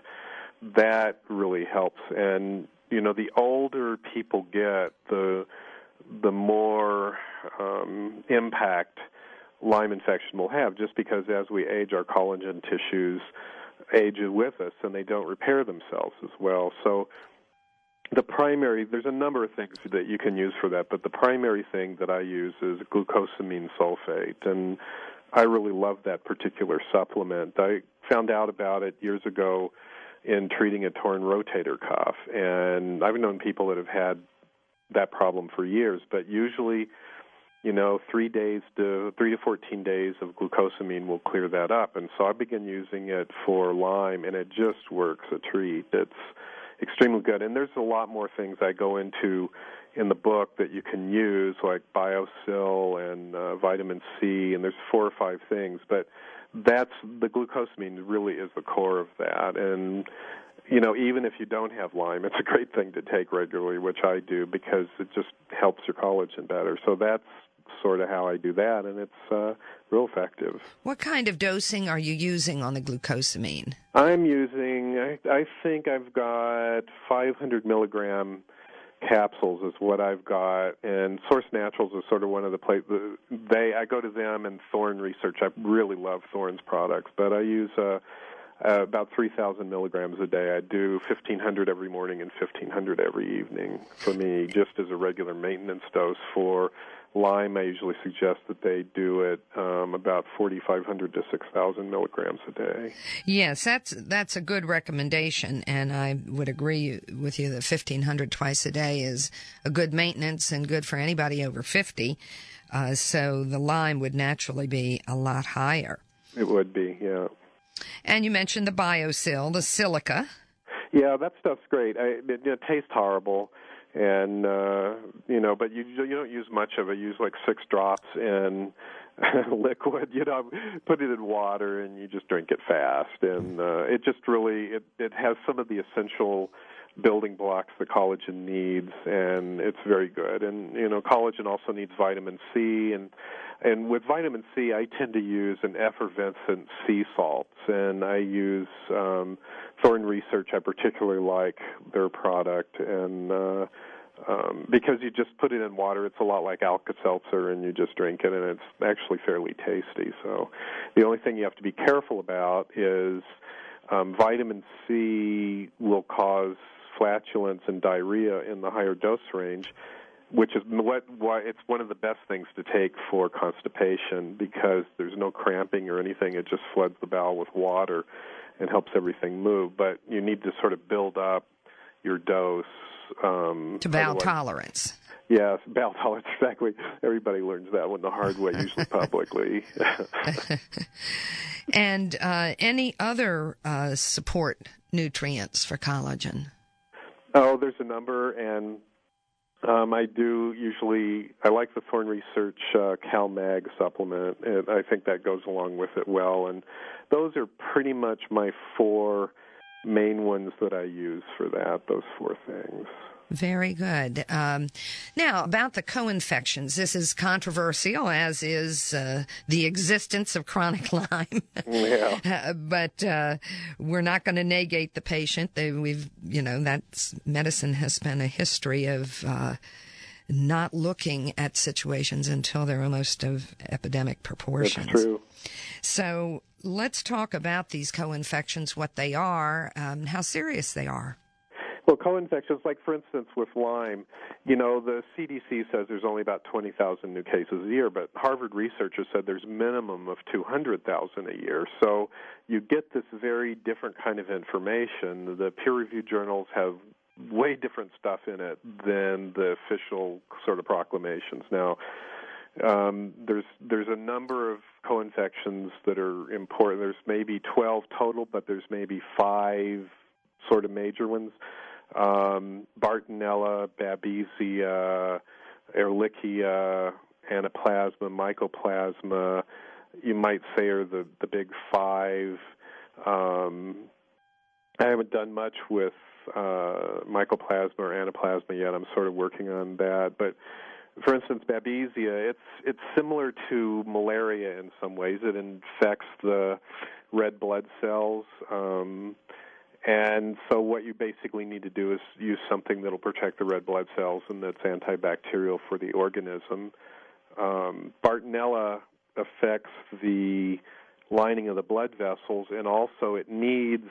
that really helps. And, you know, the older people get, the the more um, impact Lyme infection will have, just because as we age, our collagen tissues age with us, and they don't repair themselves as well. So the primary, there's a number of things that you can use for that, but the primary thing that I use is glucosamine sulfate. And I really love that particular supplement. I found out about it years ago in treating a torn rotator cuff, and I've known people that have had that problem for years, but usually, you know, three days to three to fourteen days of glucosamine will clear that up. And so I began using it for Lyme, and it just works a treat. It's extremely good. And there's a lot more things I go into in the book that you can use, like BioSil and uh, vitamin C, and there's four or five things. But that's the glucosamine really is the core of that. And you know, even if you don't have Lyme, it's a great thing to take regularly, which I do, because it just helps your collagen better. So that's sort of how I do that, and it's uh, real effective. What kind of dosing are you using on the glucosamine? I'm using, I, I think I've got five hundred milligram capsules is what I've got, and Source Naturals is sort of one of the places. They, I go to them and Thorne Research. I really love Thorne's products, but I use uh, uh, about three thousand milligrams a day. I do fifteen hundred every morning and fifteen hundred every evening for me, just as a regular maintenance dose. For Lyme, I usually suggest that they do it um, about forty-five hundred to six thousand milligrams a day. Yes, that's that's a good recommendation, and I would agree with you that fifteen hundred twice a day is a good maintenance and good for anybody over fifty. Uh, so the Lyme would naturally be a lot higher. It would be, yeah. And you mentioned the BioSil, the silica. Yeah, that stuff's great. I, it, it tastes horrible. And, uh, you know, but you you don't use much of it. You use like six drops in liquid, you know, put it in water and you just drink it fast. And uh, it just really, it, it has some of the essential building blocks the collagen needs, and it's very good. And, you know, collagen also needs vitamin C. And, and with vitamin C, I tend to use an effervescent sea salts, and I use um, Thorne Research. I particularly like their product, and uh, um, because you just put it in water, it's a lot like Alka-Seltzer, and you just drink it, and it's actually fairly tasty. So the only thing you have to be careful about is um, vitamin C will cause flatulence and diarrhea in the higher dose range, which is what, why it's one of the best things to take for constipation, because there's no cramping or anything. It just floods the bowel with water and helps everything move. But you need to sort of build up your dose. Um, to bowel tolerance. Yes, bowel tolerance, exactly. Everybody learns that one the hard way, usually publicly. And uh, any other uh, support nutrients for collagen? Oh, there's a number, and um, I do usually, I like the Thorne Research uh, CalMag supplement, and I think that goes along with it well. And those are pretty much my four main ones that I use for that, those four things. Very good. Um, now, about the co-infections, this is controversial, as is uh, the existence of chronic Lyme. Yeah. uh, but uh, we're not going to negate the patient. They, we've, you know, that's medicine has been a history of uh, not looking at situations until they're almost of epidemic proportions. That's true. So let's talk about these co-infections, what they are, um, how serious they are. Well, co-infections, like for instance with Lyme, you know, the C D C says there's only about twenty thousand new cases a year, but Harvard researchers said there's minimum of two hundred thousand a year. So you get this very different kind of information. The peer-reviewed journals have way different stuff in it than the official sort of proclamations. Now, um, there's there's a number of co-infections that are important. There's maybe twelve total, but there's maybe five sort of major ones. Um, Bartonella, Babesia, Ehrlichia, Anaplasma, Mycoplasma, you might say are the, the big five. Um, I haven't done much with uh, Mycoplasma or Anaplasma yet. I'm sort of working on that. But for instance, Babesia, it's it's similar to malaria in some ways. It infects the red blood cells. Um, And so what you basically need to do is use something that will protect the red blood cells and that's antibacterial for the organism. Um, Bartonella affects the lining of the blood vessels, and also it needs,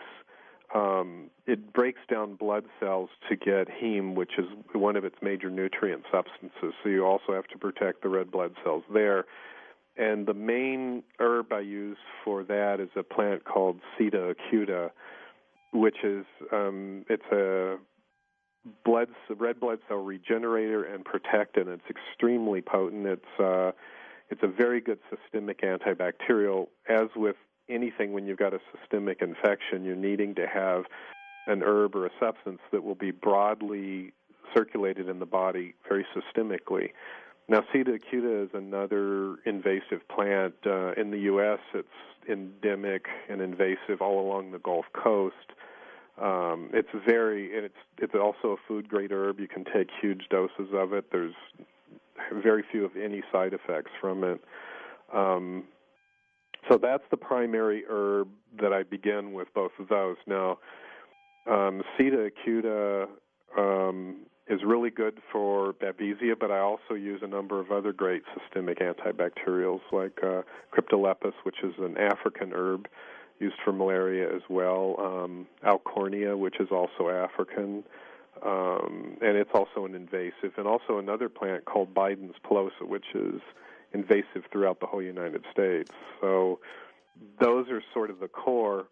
um, it breaks down blood cells to get heme, which is one of its major nutrient substances. So you also have to protect the red blood cells there. and the main herb I use for that is a plant called Sida acuta, which is um, it's a blood red blood cell regenerator and protectant. It's extremely potent. It's uh, it's a very good systemic antibacterial. As with anything, when you've got a systemic infection, you're needing to have an herb or a substance that will be broadly circulated in the body very systemically. Now, Sida acuta is another invasive plant. Uh, in the U S, it's endemic and invasive all along the Gulf Coast. Um, it's very, and it's it's also a food-grade herb. You can take huge doses of it. There's very few of any side effects from it. Um, so that's the primary herb that I begin with, both of those. Now, um, Sida acuta um, is really good for Babesia, but I also use a number of other great systemic antibacterials like uh, Cryptolepis, which is an African herb used for malaria as well, um, Alcornia, which is also African, um, and it's also an invasive, and also another plant called Bidens pilosa, which is invasive throughout the whole United States. So those are sort of the core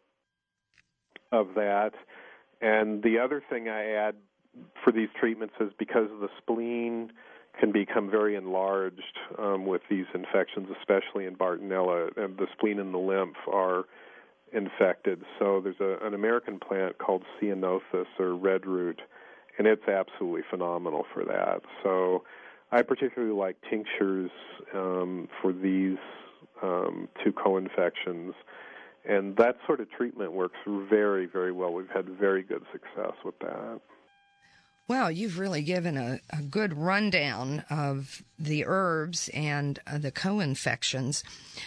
of that. And the other thing I add for these treatments is because the spleen can become very enlarged um, with these infections, especially in Bartonella, and the spleen and the lymph are infected. So there's a, an American plant called Ceanothus or red root, and it's absolutely phenomenal for that. So I particularly like tinctures um, for these um, two co-infections, and that sort of treatment works very, very well. We've had very good success with that. Well, you've really given a, a good rundown of the herbs and uh, the co-infections.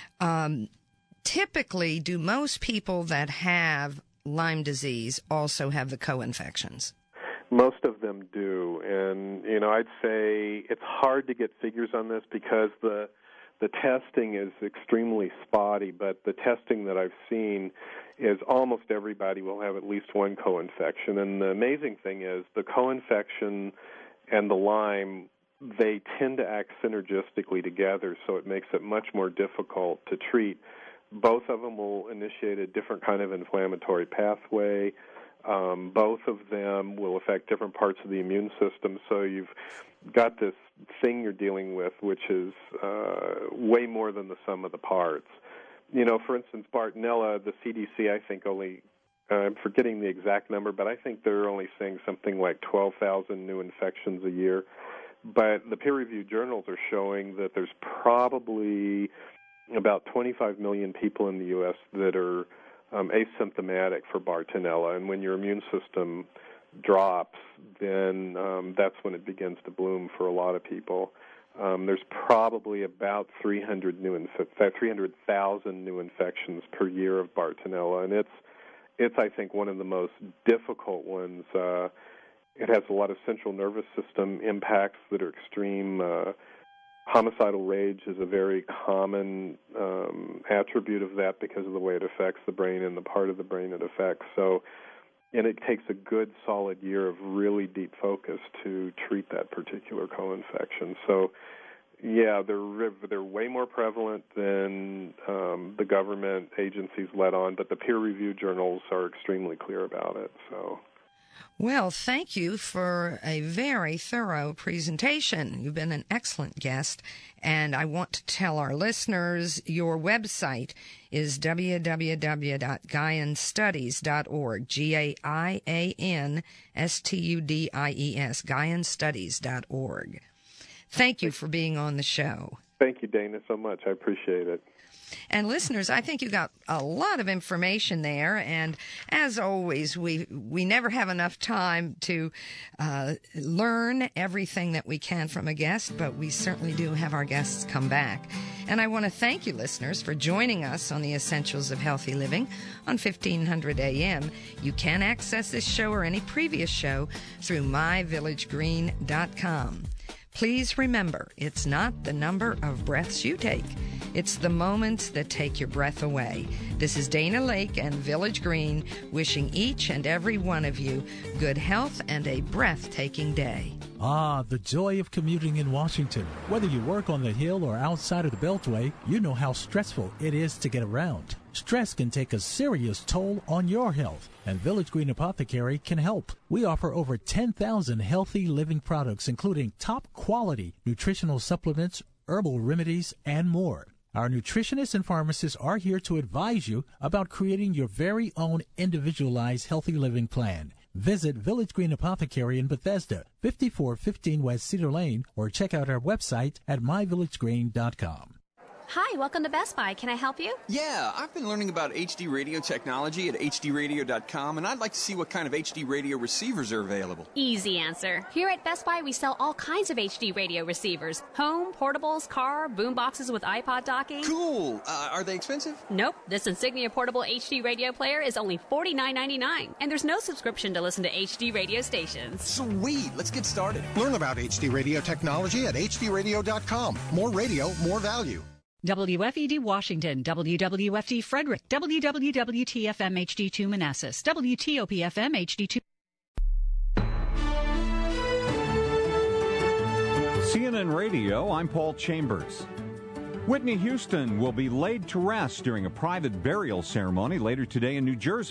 Um, typically, do most people that have Lyme disease also have the co-infections? Most of them do, and you know, I'd say it's hard to get figures on this because the the testing is extremely spotty, but the testing that I've seen is almost everybody will have at least one co-infection. And the amazing thing is the co-infection and the Lyme, they tend to act synergistically together, so it makes it much more difficult to treat. Both of them will initiate a different kind of inflammatory pathway. Um, both of them will affect different parts of the immune system, so you've got this thing you're dealing with, which is uh, way more than the sum of the parts. You know, for instance, Bartonella, the C D C, I think only, uh, I'm forgetting the exact number, but I think they're only saying something like twelve thousand new infections a year. But the peer-reviewed journals are showing that there's probably about twenty-five million people in the U S that are um, asymptomatic for Bartonella, and when your immune system drops, then um, that's when it begins to bloom for a lot of people. Um, there's probably about three hundred new inf- three hundred thousand new infections per year of Bartonella, and it's it's I think one of the most difficult ones. Uh, it has a lot of central nervous system impacts that are extreme. Uh, homicidal rage is a very common um, attribute of that because of the way it affects the brain and the part of the brain it affects. So. And it takes a good, solid year of really deep focus to treat that particular co-infection. So, yeah, they're they're way more prevalent than um, the government agencies let on, but the peer-reviewed journals are extremely clear about it. So, well, thank you for a very thorough presentation. You've been an excellent guest, and I want to tell our listeners your website is w w w dot gaian studies dot org, G A I A N S T U D I E S, gaian studies dot org. Thank you for being on the show. Thank you, Dana, so much. I appreciate it. And listeners, I think you got a lot of information there. And as always, we we never have enough time to uh, learn everything that we can from a guest, but we certainly do have our guests come back. And I want to thank you, listeners, for joining us on the Essentials of Healthy Living on fifteen hundred A M. You can access this show or any previous show through my village green dot com. Please remember, it's not the number of breaths you take. It's the moments that take your breath away. This is Dana Lake and Village Green wishing each and every one of you good health and a breathtaking day. Ah, the joy of commuting in Washington. Whether you work on the Hill or outside of the Beltway, you know how stressful it is to get around. Stress can take a serious toll on your health, and Village Green Apothecary can help. We offer over ten thousand healthy living products, including top-quality nutritional supplements, herbal remedies, and more. Our nutritionists and pharmacists are here to advise you about creating your very own individualized healthy living plan. Visit Village Green Apothecary in Bethesda, fifty-four fifteen West Cedar Lane, or check out our website at my village green dot com. Hi, welcome to Best Buy. Can I help you? Yeah, I've been learning about H D radio technology at H D radio dot com, and I'd like to see what kind of H D radio receivers are available. Easy answer. Here at Best Buy, we sell all kinds of H D radio receivers. Home, portables, car, boom boxes with iPod docking. Cool. Uh, are they expensive? Nope. This Insignia portable H D radio player is only forty-nine ninety-nine, and there's no subscription to listen to H D radio stations. Sweet. Let's get started. Learn about H D radio technology at H D radio dot com. More radio, more value. W F E D Washington, W W F D Frederick, W W W T F M H D two Manassas, W T O P F M H D two. C N N Radio, I'm Paul Chambers. Whitney Houston will be laid to rest during a private burial ceremony later today in New Jersey.